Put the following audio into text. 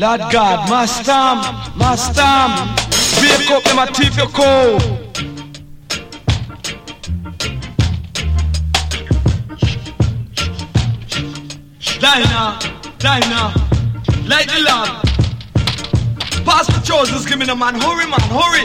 Lord God, Master, wake up them a thief your cow. Dinah, like the Lord. Pass the choices, give me the man, hurry,